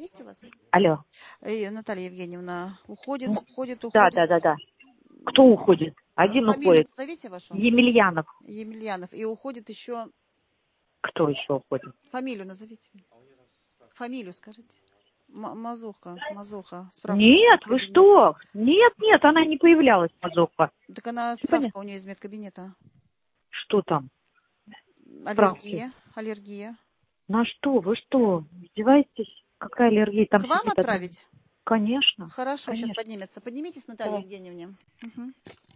есть у вас? Алло. Наталья Евгеньевна, уходит. Да. Кто уходит? Один Фамилию уходит. назовите вашу? Емельянов. Емельянов. И уходит еще... Кто еще уходит? Фамилию назовите. Фамилию скажите. Мазуха. Справка Нет, вы что? Нет, она не появлялась, Мазуха. Так она справка у нее из медкабинета. Что там? Аллергия. На что? Вы что? Издеваетесь? Какая аллергия? Там К вам сидит отправить? Конечно. Хорошо, конечно. сейчас поднимется. Поднимитесь, Наталья Евгеньевна. Угу.